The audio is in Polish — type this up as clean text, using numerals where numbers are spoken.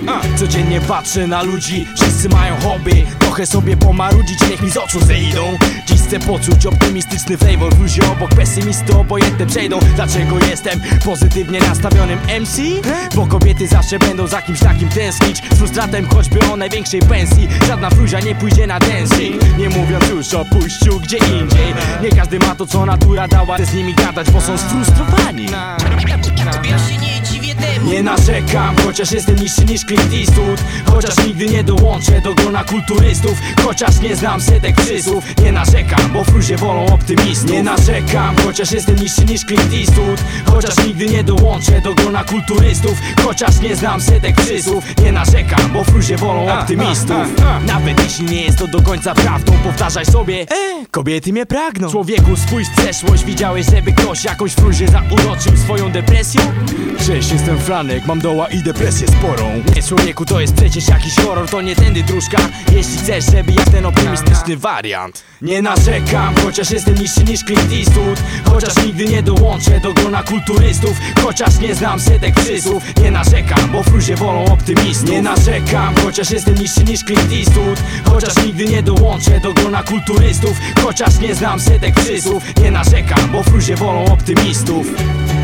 Codziennie patrzę na ludzi, wszyscy mają hobby. Trochę sobie pomarudzić, niech mi z oczu zejdą. Dziś chcę poczuć optymistyczny flavor. W luzie obok pesymisty obojętne przejdą. Dlaczego jestem pozytywnie nastawionym MC? Bo kobiety zawsze będą za kimś takim tęsknić. Z frustratem choćby o największej pensji. Żadna fruzia nie pójdzie na dancing. Nie mówiąc już o pójściu gdzie indziej. Nie każdy ma to co natura dała, z nimi gadać, bo są sfrustrowani. Ja się nie dziwię temu. Nie narzekam, chociaż jestem niższy niż Clint Eastwood. Chociaż nigdy nie dołączę do grona kulturystów. Chociaż nie znam setek przysłów. Nie narzekam, bo fruzie wolą optymistów. Nie narzekam, chociaż jestem niższy niż Clint Eastwood. Chociaż nigdy nie dołączę do grona kulturystów. Chociaż nie znam setek przysłów. Nie narzekam, bo fruzie wolą optymistów. Nawet jeśli nie jest to do końca prawdą, powtarzaj sobie: kobiety mnie pragną. Człowieku, spójrz w przeszłość. Widziałeś, żeby ktoś jakąś fruzię zauroczył swoją depresją? Cześć, jestem Franek, mam doła i depresję sporą. Nie, człowieku, to jest przecież jakiś horror. To nie tędy dróżka, jeśli chcesz, żeby jak ten optymistyczny wariant. Nie narzekam, chociaż jestem niższy niż Clint Eastwood. Chociaż nigdy nie dołączę do grona kulturystów. Chociaż nie znam setek przysłów. Nie narzekam, bo fruzie wolą optymistów. Nie narzekam, chociaż jestem niższy niż Clint Eastwood. Chociaż nigdy nie dołączę do grona kulturystów. Chociaż nie znam setek przysłów. Nie narzekam, bo fruzie wolą optymistów.